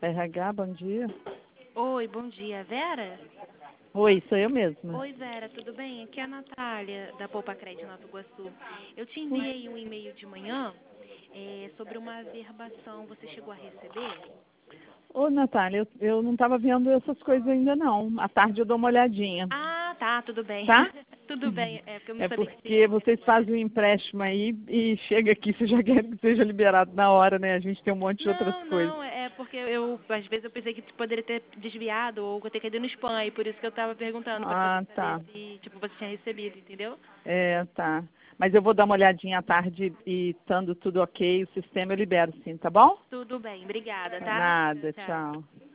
RH, bom dia. Oi, bom dia. Vera? Oi, sou eu mesma. Oi, Vera, tudo bem? Aqui é a Natália, da Poupa Crédito Nova Iguaçu. Eu te enviei um e-mail de manhã sobre uma averbação. Você chegou a receber? Ô, Natália, eu não estava vendo essas coisas ainda não. À tarde eu dou uma olhadinha, Ah, tá, tudo bem. tá? Tudo bem, é porque eu não É sabia que você porque ia vocês fazem um empréstimo aí e chega aqui, você já quer que seja liberado na hora, né? A gente tem um monte de outras Não, coisas. não, é porque às vezes eu pensei que poderia ter desviado ou ter caído no spam, e por isso que eu tava perguntando, pra poder Ah, saber tá. se, você tinha recebido, entendeu? É, tá. Mas eu vou dar uma olhadinha à tarde e estando tudo ok, o sistema eu libero sim, tá bom? Tudo bem, obrigada, tá? Nada, Tchau. tchau.